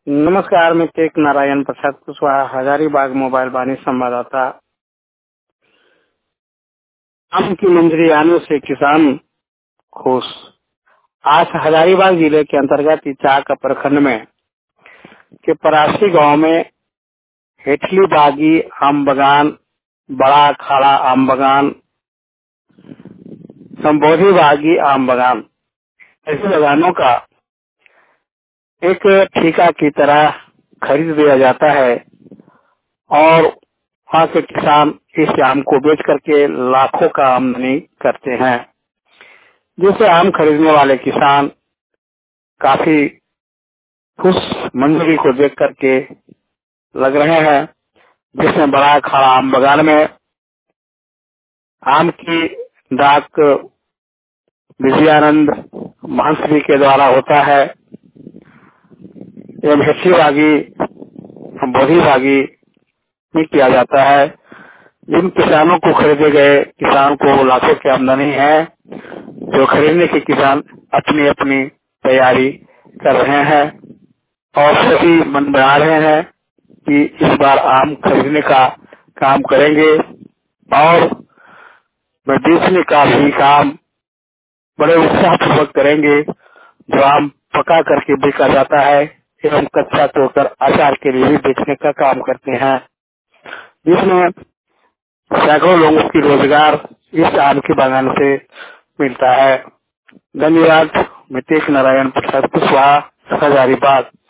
नमस्कार, मैं टेक नारायण प्रसाद कुशवाहा, हजारीबाग मोबाइल वाणी संवाददाता। आम की मंजरी आने से किसान खुश। आज हजारीबाग जिले के अंतर्गत इचाक प्रखंड में के परासी गांव में हेठली बागी आम बगान, बड़ा अखाड़ा आम बगान, संबोधी बागी आम बगान, ऐसे बगानों का एक ठेका की तरह खरीद दिया जाता है और वहाँ के किसान इस आम को बेच करके लाखों का आमदनी करते हैं, जिससे आम खरीदने वाले किसान काफी खुश मंजरी को देख करके लग रहे हैं। जिसमें बड़ा अखाड़ा आम बगान में आम की डाक विजयानंद महंत जी के द्वारा होता है एवं हेठी बागी, बोधी बागी में किया जाता है। जिन किसानों को खरीदे गए किसान को लाखों की आमदनी है, जो खरीदने के किसान अपनी अपनी तैयारी कर रहे हैं और सभी मन बना रहे हैं कि इस बार आम खरीदने का काम करेंगे और बेचने का भी काम बड़े उत्साह पूर्वक करेंगे। जो आम पका करके बेचा जाता है एवं कच्चा तोड़कर अचार के लिए भी बेचने का काम करते हैं, जिसमें सैकड़ों लोगों की रोजगार इस आम के बागान से मिलता है। धन्यवाद। मैं टेक नारायण प्रसाद कुशवाहा, हजारीबाग।